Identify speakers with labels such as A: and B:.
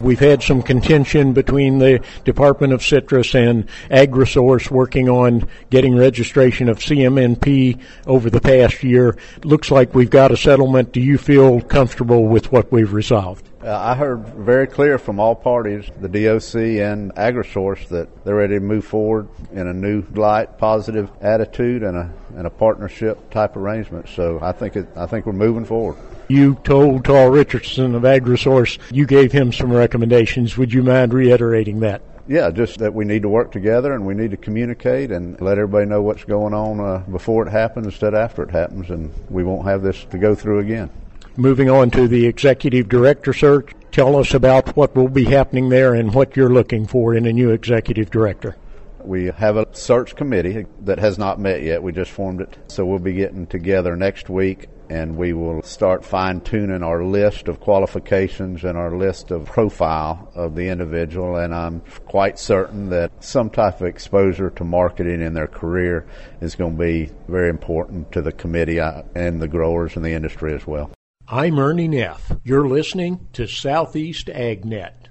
A: We've had some contention between the Department of Citrus and AgriSource working on getting registration of CMNP over the past year. Looks like we've got a settlement. Do you feel comfortable with what we've resolved?
B: I heard very clear from all parties, the DOC and AgriSource, that they're ready to move forward in a new light, positive attitude and a partnership type arrangement. So I think we're moving forward.
A: You told Carl Richardson of AgriSource you gave him some recommendations. Would you mind reiterating that?
B: Yeah, just that we need to work together and we need to communicate and let everybody know what's going on before it happens instead of after it happens, and we won't have this to go through again.
A: Moving on to the executive director search, tell us about what will be happening there and what you're looking for in a new executive director.
B: We have a search committee that has not met yet. We just formed it. So we'll be getting together next week, and we will start fine-tuning our list of qualifications and our list of profile of the individual. And I'm quite certain that some type of exposure to marketing in their career is going to be very important to the committee and the growers and the industry as well.
A: I'm Ernie Neff. You're listening to Southeast AgNet.